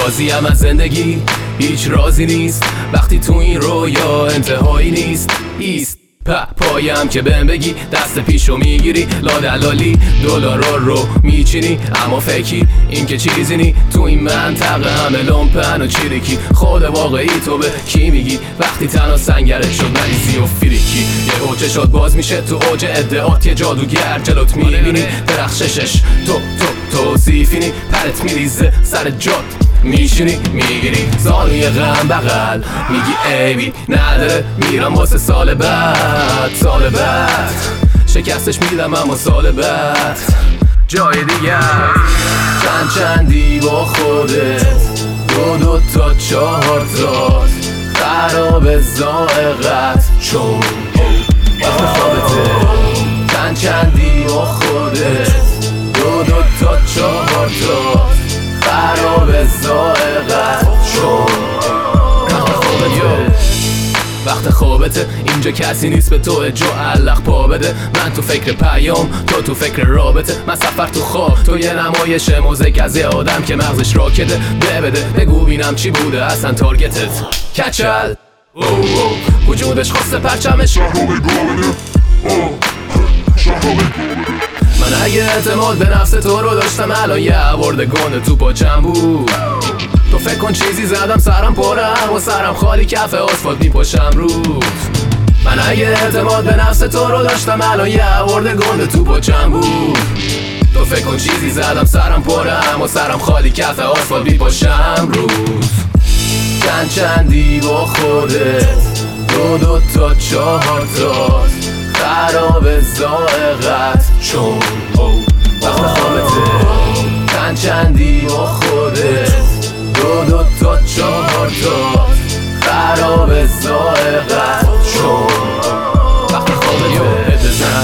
راضیم از زندگی، هیچ رازی نیست وقتی تو این رویا انتهایی نیست. ایست پایم که بهم بگی دست پیشو میگیری، لادلالی دلارا رو میچینی، اما فکی این که چیزی نی. تو این منطقه همه لومپن و چیریکی، خود واقعی تو به کی میگی وقتی تنها سنگرت شد مریضی و فریکی. یه اوجه شد باز میشه تو اوج ادعات، یه جادوگر جلوت میبینی درخششش توصیفینی، پرت میریزه سر جات میشینی میگیری زانوی غم بغل میگی ایبی نداره میرم واسه سال بعد. سال بعد شکستش میدم اما سال بعد جای دیگر. چندی با خودت دو تا 4 تات خراب زائقت چون وقت خوابته. چندی با خودت دو تا 4 تات خراب زائقت چون وقت خوابته. اینجا کسی نیست به تو جو علق پا بده، من تو فکر پیام تو فکر رابطه. من سفر تو خواب تو یه نمایش موزیک از یه آدم که مغزش راکده. بده بگو بینم چی بوده اصلا تارگتت. کچل وجودش خواسته پرچمش من اگه اعتماد به نفس تو رو داشتم الان یه عورد گنده تو پاچم بود. تو فکر کن چیزی زدم سرم پرم و سرم خالی کف آسفالت میپاشم رود. من اگه اعتماد به نفس تو رو داشتم الان یه عورد گنده تو پاچم بود. تو فکر کن چیزی زدم سرم پرم و سرم خالی کف آسفالت میپاشم رود. چندی با خودت دو تا 4 تات خراب زائقت چون وقت خوابته. چندی با خودت دو تا 4 تات خراب زائقت چون وقت خوابته.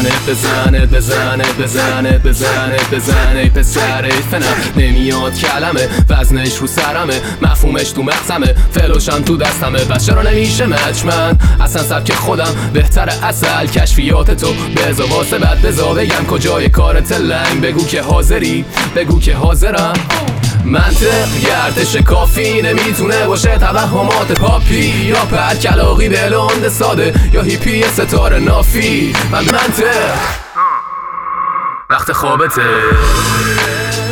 بزنه پسر فنم نمیاد کلمه، وزنش رو سرمه مفهومش تو مغزمه، فلوشم تو دستمه. بس چرا نمیشه مچ من اصلا سبک خودم بهتره اصل کشفیات تو بزا واسه بعد بزا بگم کجای کارت لنگ. بگو که حاضری بگو که حاضرم. منطق گردش کافی نمیتونه باشه توهمات پاپی یا پرکلاقی دلوند ساده یا هیپی ستاره نافی. من منطق وقت خوابته.